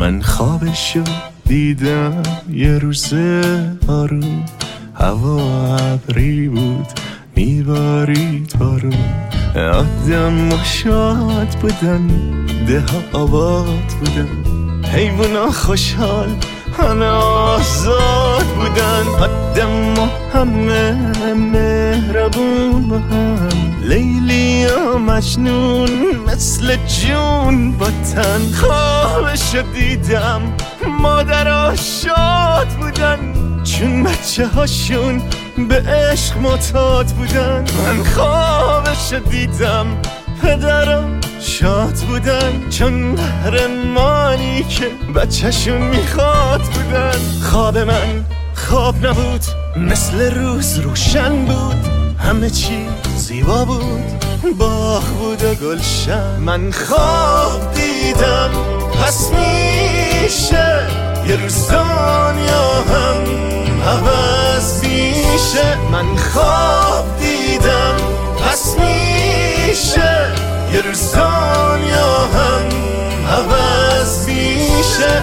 من خوابشو دیدم یه روز آروم، هوا ابری بود میبارید بارون، آدم شاد بودن، ده ها آباد بودن، حیونا خوشحال همه آزاد بودن، آدم همه مهربون با هم، لیلی و مجنون مثل جون با تن. خوابشو دیدم مادرها شاد بودن، چون بچه هاشون به عشق معتاد بودن. من خوابشو دیدم پدرم شاد بودن، چون قهرمانی که بچه‌شون میخواد بودن. خواب من خواب نبود، مثل روز روشن بود، همه چی زیبا بود، باغ بود و گلشن. من خواب دیدم پس میشه یه روز دنیا هم عوض میشه. من خواب دیدم پس میشه یه روز دنیا هم عوض میشه.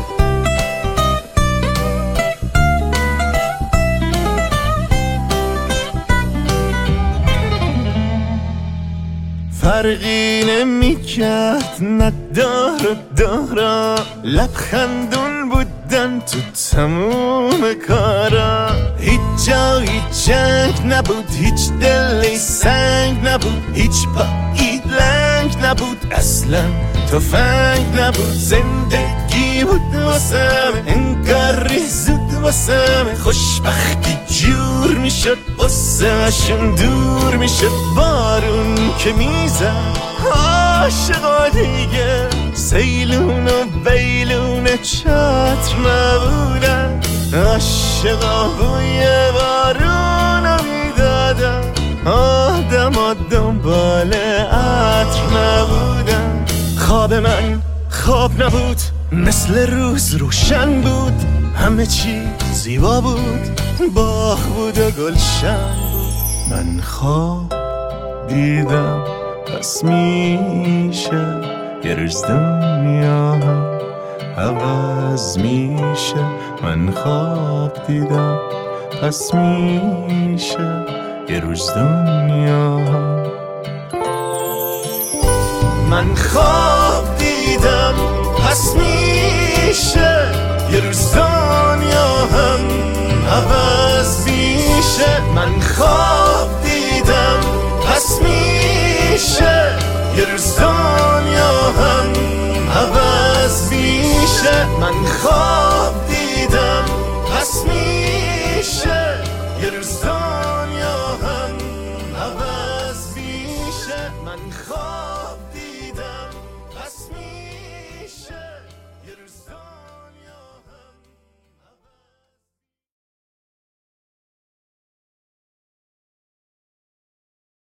فرقی نمیکرد ندار و دارا، لبخندون بودن تو تموم کارا. هیچ جا هیچ جنگ نبود، هیچ دلی سنگ نبود، هیچ پایی لنگ نبود، اصلا تفنگ نبود. زندگی بود واسم انگار زود واسم، خوشبختی جور میشد واسمشون دور میشد. بارون که میزد عاشقا دیگه، سیلون و بیلون چتر نبودن، عاشقا بوی بارونو میدادن، آدما دنبال عطر نبودن. خواب من خواب نبود، مثل روز روشن بود، همه چی زیبا بود، باغ بود و گلشن. من خواب دیدم پس میشه یه روز دنیا هم عوض میشه. من خواب دیدم پس میشه یه روز دنیا هم. من خواب دیدم پس میشه یه روز دنیا هم عوض میشه. من خواب دیدم پس میشه یه روز دنیا هم عوض میشه. من خواب دیدم پس میشه